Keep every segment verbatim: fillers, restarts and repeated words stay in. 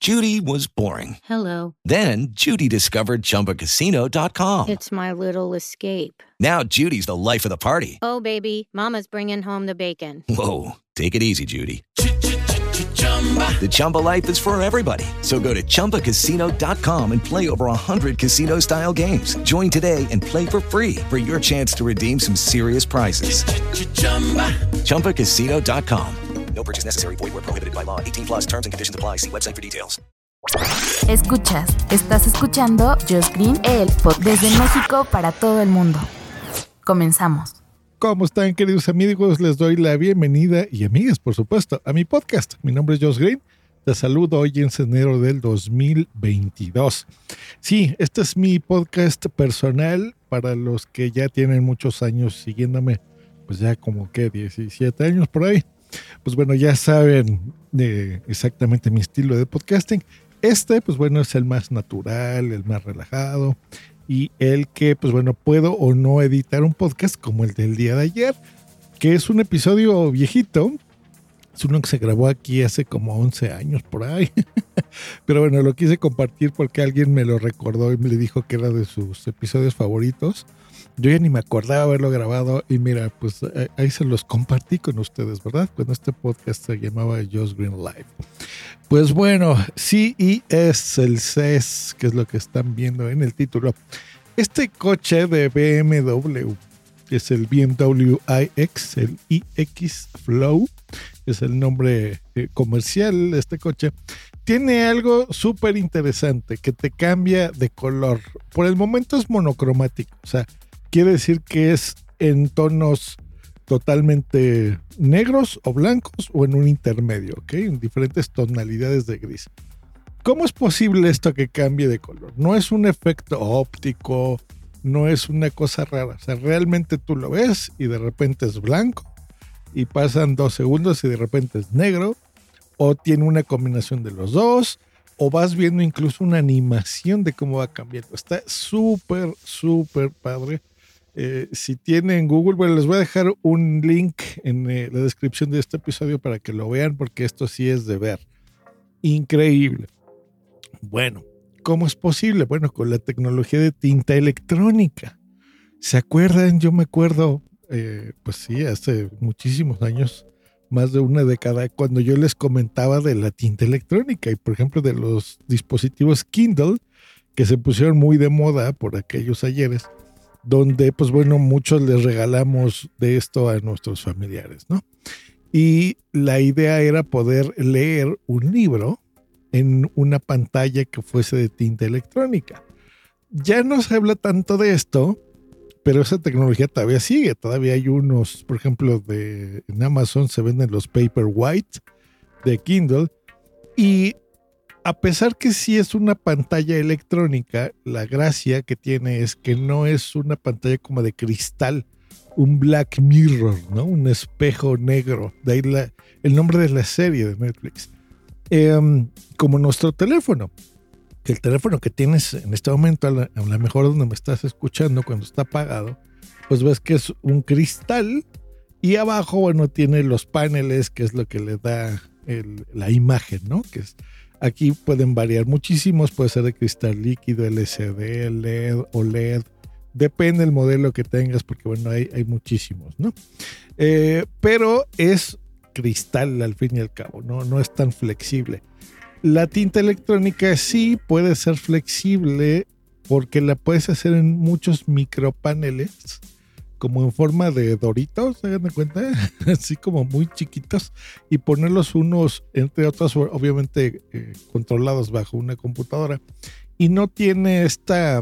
Judy was boring. Hello. Then Judy discovered Chumba Casino dot com. It's my little escape. Now Judy's the life of the party. Oh, baby, mama's bringing home the bacon. Whoa, take it easy, Judy. The Chumba life is for everybody. So go to Chumba Casino dot com and play over one hundred casino-style games. Join today and play for free for your chance to redeem some serious prizes. Chumba Casino dot com. No purchase necessary. Void where prohibited by law. eighteen plus terms and conditions apply. See website for details. Escuchas, estás escuchando Josh Green, el podcast desde México para todo el mundo. Comenzamos. ¿Cómo están, queridos amigos? Les doy la bienvenida, y amigas, por supuesto, a mi podcast. Mi nombre es Josh Green. Te saludo hoy en enero del dos mil veintidós. Sí, este es mi podcast personal para los que ya tienen muchos años siguiéndome, pues ya como que diecisiete años por ahí. Pues bueno, ya saben eh, exactamente mi estilo de podcasting. Este, pues bueno, es el más natural, el más relajado y el que, pues bueno, puedo o no editar un podcast como el del día de ayer, que es un episodio viejito. Es uno que se grabó aquí hace como once años por ahí. Pero bueno, lo quise compartir porque alguien me lo recordó y me le dijo que era de sus episodios favoritos. Yo ya ni me acordaba haberlo grabado y mira, pues ahí se los compartí con ustedes, ¿verdad? Cuando este podcast se llamaba Josh Green Live. Pues bueno, C E S, el C E S, que es lo que están viendo en el título. Este coche de B M W, que es el B M W i X, el i X Flow, que es el nombre eh, comercial de este coche, tiene algo súper interesante que te cambia de color. Por el momento es monocromático, o sea, quiere decir que es en tonos totalmente negros o blancos o en un intermedio, ¿ok? En diferentes tonalidades de gris. ¿Cómo es posible esto que cambie de color? No es un efecto óptico, no es una cosa rara. O sea, realmente tú lo ves y de repente es blanco y pasan dos segundos y de repente es negro, o tiene una combinación de los dos, o vas viendo incluso una animación de cómo va cambiando. Está súper, súper padre. Eh, si tienen Google, bueno, les voy a dejar un link en eh, la descripción de este episodio para que lo vean, porque esto sí es de ver. Increíble. Bueno, ¿cómo es posible? Bueno, con la tecnología de tinta electrónica. ¿Se acuerdan? Yo me acuerdo, eh, pues sí, hace muchísimos años, más de una década, cuando yo les comentaba de la tinta electrónica y, por ejemplo, de los dispositivos Kindle, que se pusieron muy de moda por aquellos ayeres, donde, pues bueno, muchos les regalamos de esto a nuestros familiares, ¿no? Y la idea era poder leer un libro en una pantalla que fuese de tinta electrónica. Ya no se habla tanto de esto, pero esa tecnología todavía sigue. Todavía hay unos, por ejemplo, de, en Amazon se venden los Paperwhite de Kindle, y a pesar que sí es una pantalla electrónica, la gracia que tiene es que no es una pantalla como de cristal, un Black Mirror, ¿no? Un espejo negro. De ahí la, el nombre de la serie de Netflix. Eh, como nuestro teléfono. Que el teléfono que tienes en este momento, a la, a lo mejor donde me estás escuchando, cuando está apagado, pues ves que es un cristal y abajo, bueno, tiene los paneles, que es lo que le da el, la imagen, ¿no? Que es... Aquí pueden variar muchísimos, puede ser de cristal líquido, L C D, L E D, O L E D, depende del modelo que tengas, porque bueno, hay, hay muchísimos, ¿no? Eh, pero es cristal al fin y al cabo, ¿no? No es tan flexible. La tinta electrónica sí puede ser flexible porque la puedes hacer en muchos micropaneles, como en forma de doritos, ¿se dan cuenta? Así como muy chiquitos, y ponerlos unos, entre otros, obviamente eh, controlados bajo una computadora, y no tiene esta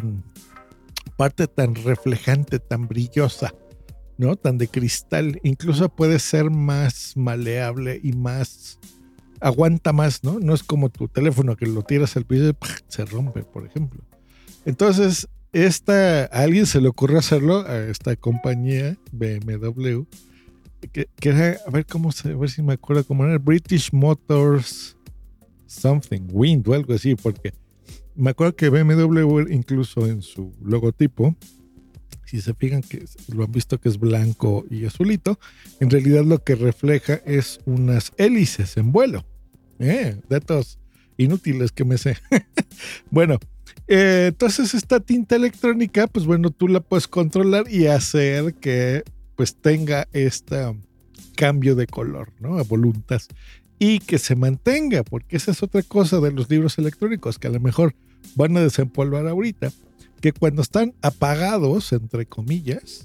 parte tan reflejante, tan brillosa, ¿no? Tan de cristal. Incluso puede ser más maleable y más, aguanta más, ¿no? No es como tu teléfono que lo tiras al piso y se rompe, por ejemplo. Entonces, Esta, a alguien se le ocurrió hacerlo, a esta compañía B M W, que, que era, a ver cómo se, a ver si me acuerdo cómo era, British Motors something, Wind o algo así, porque me acuerdo que B M W incluso en su logotipo, si se fijan que lo han visto que es blanco y azulito, en realidad lo que refleja es unas hélices en vuelo, eh, datos inútiles que me sé. Bueno, eh, entonces esta tinta electrónica, pues bueno, tú la puedes controlar y hacer que pues tenga este cambio de color, ¿no? A voluntad. Y que se mantenga, porque esa es otra cosa de los libros electrónicos, que a lo mejor van a desempolvar ahorita, que cuando están apagados, entre comillas,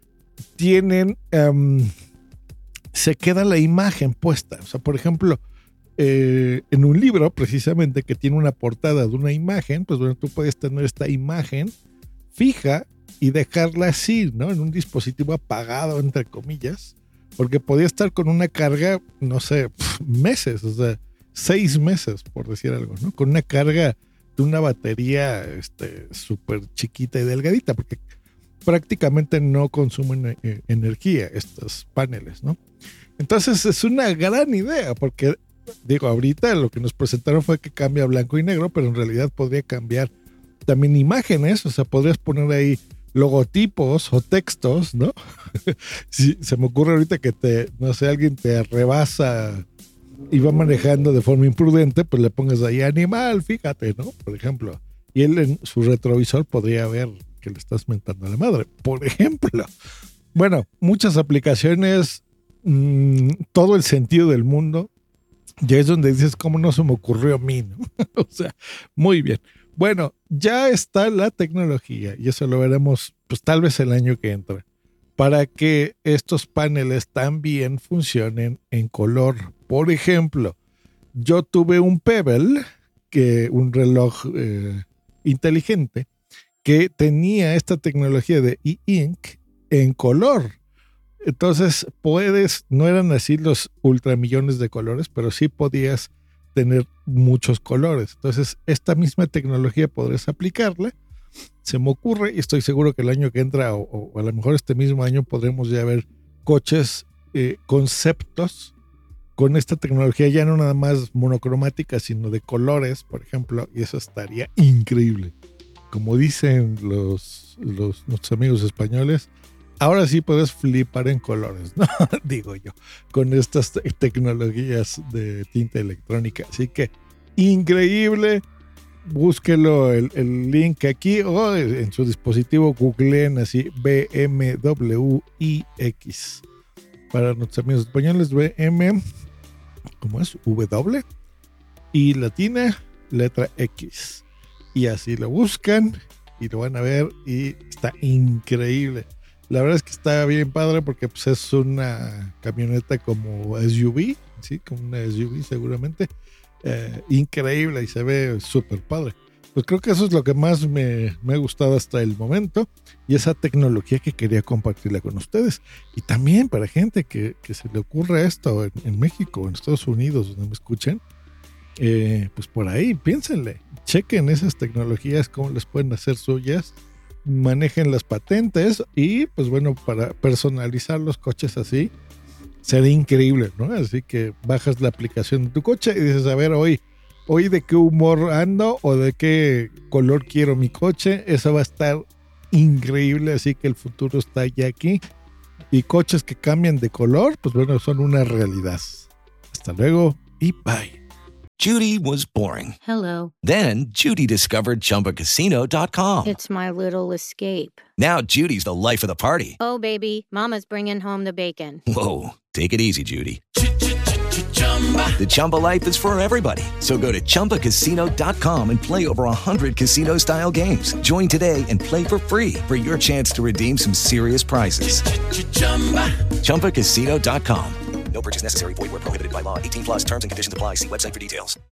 tienen, um, se queda la imagen puesta. O sea, por ejemplo, eh, en un libro precisamente que tiene una portada de una imagen, pues bueno, tú puedes tener esta imagen fija y dejarla así, ¿no? En un dispositivo apagado, entre comillas, porque podía estar con una carga, no sé, pf, meses, o sea, seis meses, por decir algo, ¿no? Con una carga de una batería este, súper chiquita y delgadita, porque prácticamente no consumen eh, energía estos paneles, ¿no? Entonces es una gran idea, porque digo, ahorita lo que nos presentaron fue que cambia a blanco y negro, pero en realidad podría cambiar también imágenes, o sea, podrías poner ahí logotipos o textos, ¿no? Si se me ocurre ahorita que te, no sé, alguien te rebasa y va manejando de forma imprudente, pues le pongas ahí animal, fíjate, ¿no? Por ejemplo, y él en su retrovisor podría ver que le estás mentando a la madre, por ejemplo. Bueno, muchas aplicaciones, mmm, todo el sentido del mundo. Ya es donde dices, ¿cómo no se me ocurrió a mí, ¿no? O sea, muy bien. Bueno, ya está la tecnología, y eso lo veremos pues tal vez el año que entra, para que estos paneles también funcionen en color. Por ejemplo, yo tuve un Pebble, que un reloj eh, inteligente, que tenía esta tecnología de e-ink en color. Entonces puedes, no eran así los ultramillones de colores, pero sí podías tener muchos colores. Entonces esta misma tecnología podrías aplicarla. Se me ocurre, y estoy seguro que el año que entra, o, o a lo mejor este mismo año, podremos ya ver coches, eh, conceptos con esta tecnología, ya no nada más monocromática, sino de colores, por ejemplo, y eso estaría increíble. Como dicen los, los nuestros amigos españoles, ahora sí puedes flipar en colores, ¿no? Digo yo, con estas te- tecnologías de tinta electrónica. Así que, increíble. Búsquelo el, el link aquí o en su dispositivo, googleen así B M W I X. Para nuestros amigos españoles, B M, ¿cómo es? W y latina, letra X. Y así lo buscan y lo van a ver y está increíble. La verdad es que está bien padre porque pues, es una camioneta como S U V, ¿sí? Como una S U V seguramente. Eh, increíble y se ve súper padre. Pues creo que eso es lo que más me, me ha gustado hasta el momento, y esa tecnología que quería compartirla con ustedes. Y también para gente que, que se le ocurra esto en, en México, en Estados Unidos, donde me escuchen, eh, pues por ahí piénsenle, chequen esas tecnologías, cómo les pueden hacer suyas, manejen las patentes y pues bueno, para personalizar los coches así sería increíble, ¿no? Así que bajas la aplicación de tu coche y dices, a ver, hoy, hoy de qué humor ando o de qué color quiero mi coche. Eso va a estar increíble, así que el futuro está ya aquí. Y coches que cambian de color, pues bueno, son una realidad. Hasta luego y bye. Judy was boring. Hello. Then Judy discovered Chumba Casino dot com. It's my little escape. Now Judy's the life of the party. Oh, baby, mama's bringing home the bacon. Whoa, take it easy, Judy. The Chumba life is for everybody. So go to Chumba Casino dot com and play over one hundred casino-style games. Join today and play for free for your chance to redeem some serious prizes. Chumba Casino dot com. No purchase necessary. Void where prohibited by law. eighteen plus terms and conditions apply. See website for details.